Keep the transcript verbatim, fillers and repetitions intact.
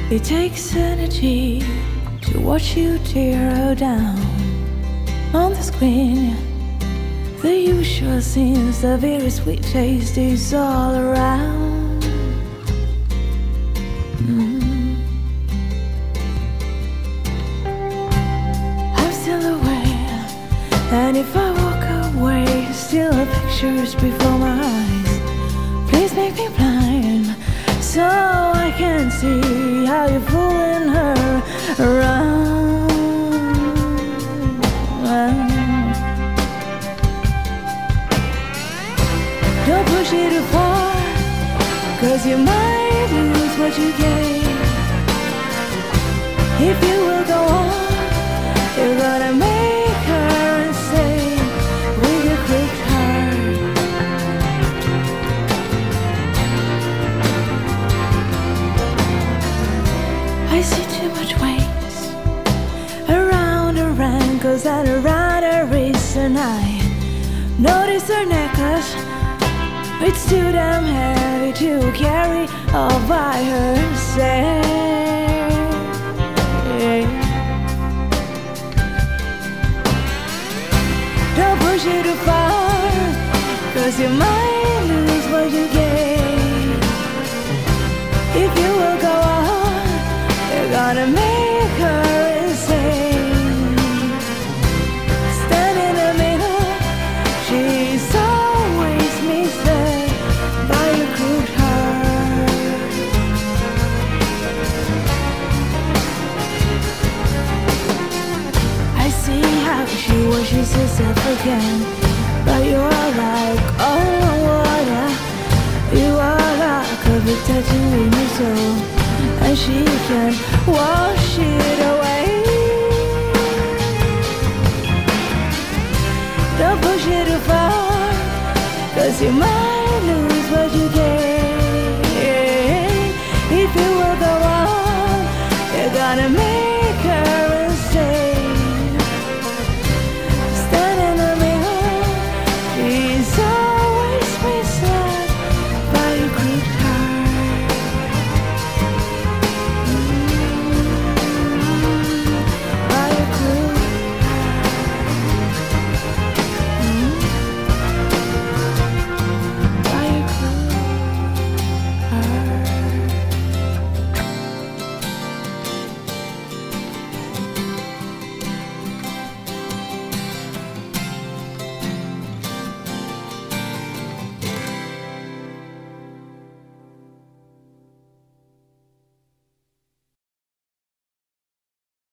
It takes energy to watch you tear her down on the screen. The usual scenes, the very sweet taste is all around. mm. I'm still aware, and if I walk away, still the pictures before my eyes. Please make me blind, so I can see how you're fooling her around. Don't push it too far, cause you might lose what you gain. If you will go on, you're gonna make her insane with your quick heart. I see too much waste around her ankles and around her wrists, and I notice her necklace. It's too damn heavy to carry all by herself. Don't push it too far, cause you might lose what you gain. If you will go on, you're gonna make her insane. Stand in the middle, she's always misled by your crude heart. I see how she washes herself again, but you are like oil and water. You are like a big tattoo in your soul, and she can wash it away. Don't push it too far, cause you might